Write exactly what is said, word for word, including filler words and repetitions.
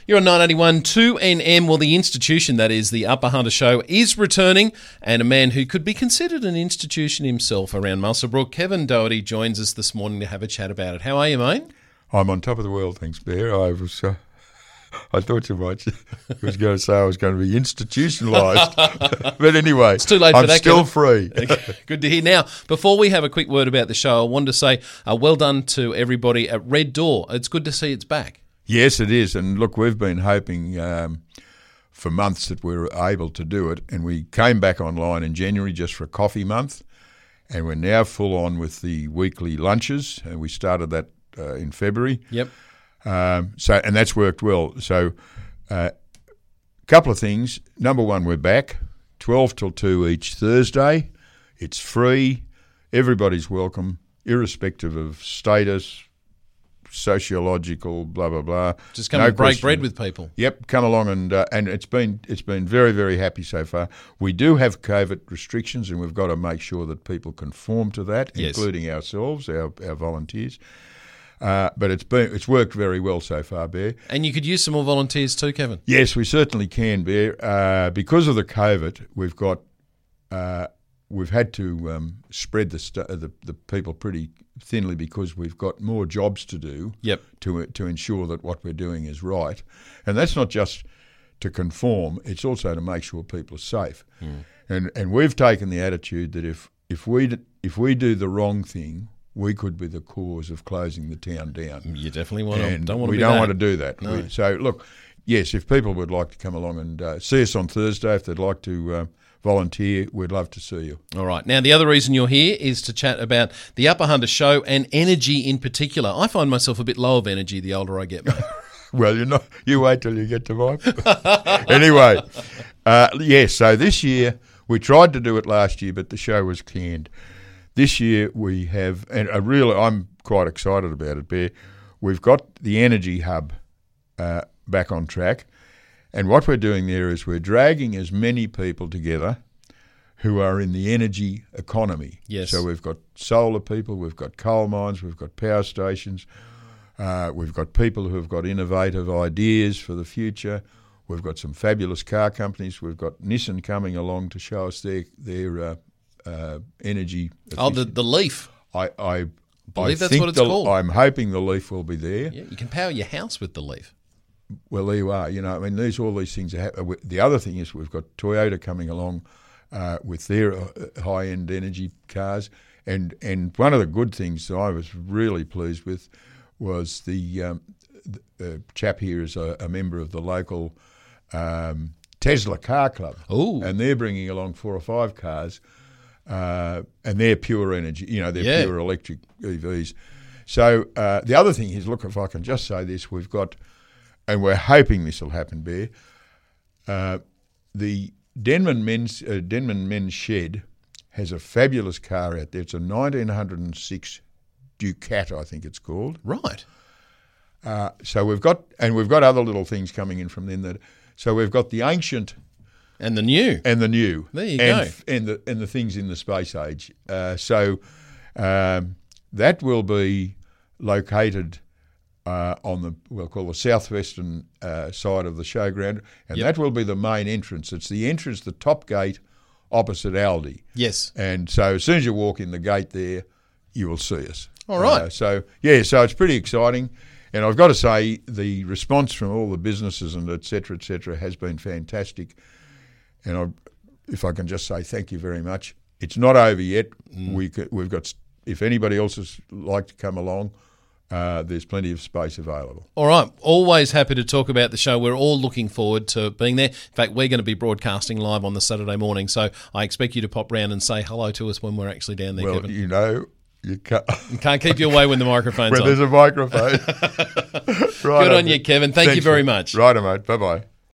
You're on nine eighty-one two N M. Well, the institution, that is, the Upper Hunter Show, is returning, and a man who could be considered an institution himself around Muswellbrook, Kevin Doherty, joins us this morning to have a chat about it. How are you, mate? I'm on top of the world, thanks, Bear. I was, uh, I thought you might was going to say I was going to be institutionalised, but anyway, it's too late I'm for that, still Kevin. free. Good to hear. Now, before we have a quick word about the show, I wanted to say uh, well done to everybody at Red Door. It's good to see it's back. Yes, it is. And look, we've been hoping um, for months that we were able to do it. And we came back online in January just for a coffee month. And we're now full on with the weekly lunches. And we started that uh, in February. Yep. Um, so and that's worked well. So a uh, couple of things. Number one, we're back, twelve till two each Thursday. It's free. Everybody's welcome, irrespective of status, sociological, blah blah blah. Just come no and break question. bread with people. Yep, come along and uh, and it's been it's been very very happy so far. We do have COVID restrictions, and we've got to make sure that people conform to that, yes. including ourselves, our our volunteers. Uh, but it's been it's worked very well so far, Bear. And you could use some more volunteers too, Kevin. Yes, we certainly can, Bear. Uh, because of the COVID, we've got uh, we've had to um, spread the, st- the the people pretty thinly because we've got more jobs to do. Yep. To to ensure that what we're doing is right, and that's not just to conform; it's also to make sure people are safe. Mm. And and we've taken the attitude that if if we d- if we do the wrong thing, we could be the cause of closing the town down. You definitely want to. And don't want to we be don't that. want to do that. No. We, so look, yes, if people would like to come along and uh, see us on Thursday, if they'd like to uh, volunteer, we'd love to see you. All right. Now, the other reason you're here is to chat about the Upper Hunter Show and energy in particular. I find myself a bit low of energy the older I get, mate. Well, you know, you wait till you get to mine. Anyway, uh, yes. Yeah, so this year we tried to do it last year, but the show was canned. This year we have, and I really, I'm quite excited about it, Bear. We've got the Energy Hub uh, back on track, and what we're doing there is we're dragging as many people together who are in the energy economy. Yes. So we've got solar people, we've got coal mines, we've got power stations, uh, we've got people who have got innovative ideas for the future. We've got some fabulous car companies. We've got Nissan coming along to show us their their uh, uh, energy. Oh, the, the Leaf. I, I believe I that's think what it's the, called. I'm hoping the Leaf will be there. Yeah, you can power your house with the Leaf. Well, there you are. You know, I mean, these all these things are happening. The other thing is we've got Toyota coming along uh, with their uh, high-end energy cars, and and one of the good things that I was really pleased with was the, um, the uh, chap here is a, a member of the local um, Tesla car club. Ooh. And they're bringing along four or five cars, uh, and they're pure energy. You know, they're Yeah. pure electric E Vs. So uh, the other thing is, look, if I can just say this, we've got, and we're hoping this will happen, Bear, uh, the Denman Men's, uh, Denman Men's Shed has a fabulous car out there. It's a nineteen oh six Ducat, I think it's called. Right. Uh, so we've got, and we've got other little things coming in from them. That, so we've got the ancient And the new. and the new. There you and, go. And the and the things in the space age. Uh, so um, that will be located uh, on the, we'll call the southwestern uh, side of the showground, and Yep. that will be the main entrance. It's the entrance, the top gate opposite Aldi. Yes. And so as soon as you walk in the gate there, you will see us. All right. Uh, so, yeah, so it's pretty exciting. And I've got to say the response from all the businesses and et cetera, et cetera, has been fantastic. And I, if I can just say thank you very much. It's not over yet. Mm. We could, we've got, if anybody else has like to come along, uh, there's plenty of space available. All right. Always happy to talk about the show. We're all looking forward to being there. In fact, we're going to be broadcasting live on the Saturday morning, so I expect you to pop round and say hello to us when we're actually down there, Well, Kevin. you know, you can't, You can't keep you away when the microphone's when on. there's a microphone. Right Good on you, Kevin. Thank Thanks, you very mate. much. Righto, mate. Bye-bye.